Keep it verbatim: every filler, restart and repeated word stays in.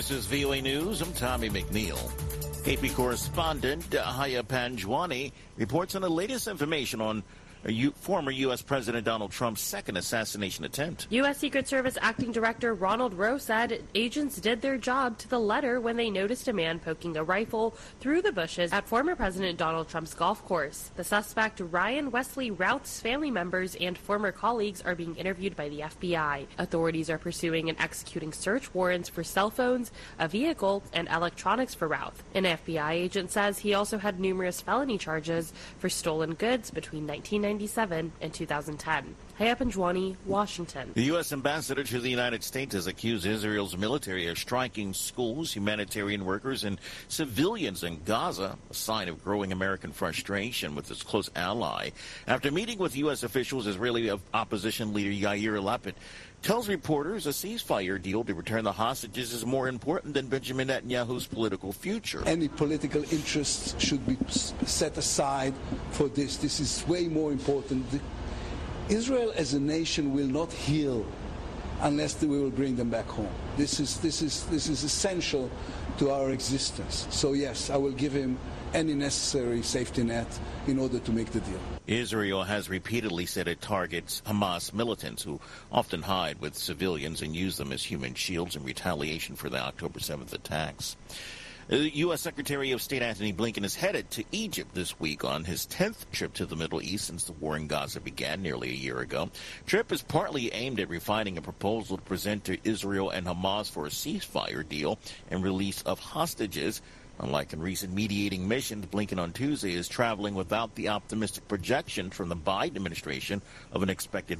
This is V O A News. I'm Tommy McNeil. K P correspondent Haya Panjwani reports on the latest information on U- former U S. President Donald Trump's second assassination attempt. U S. Secret Service Acting Director Ronald Rowe said agents did their job to the letter when they noticed a man poking a rifle through the bushes at former President Donald Trump's golf course. The suspect, Ryan Wesley Routh's family members and former colleagues are being interviewed by the F B I. Authorities are pursuing and executing search warrants for cell phones, a vehicle, and electronics for Routh. An F B I agent says he also had numerous felony charges for stolen goods between nineteen ninety-seven and two thousand ten. Haya Panjwani, Washington. The U S ambassador to the United States has accused Israel's military of striking schools, humanitarian workers, and civilians in Gaza, a sign of growing American frustration with its close ally. After meeting with U S officials, Israeli opposition leader Yair Lapid tells reporters a ceasefire deal to return the hostages is more important than Benjamin Netanyahu's political future. Any political interests should be set aside for this. This is way more important. Israel as a nation will not heal unless we will bring them back home. This is, this is, this is essential to our existence. So yes, I will give him any necessary safety net in order to make the deal. Israel has repeatedly said it targets Hamas militants who often hide with civilians and use them as human shields in retaliation for the October seventh attacks. U S. Secretary of State Antony Blinken is headed to Egypt this week on his tenth trip to the Middle East since the war in Gaza began nearly a year ago. Trip is partly aimed at refining a proposal to present to Israel and Hamas for a ceasefire deal and release of hostages. Unlike in recent mediating missions, Blinken on Tuesday is traveling without the optimistic projection from the Biden administration of an expected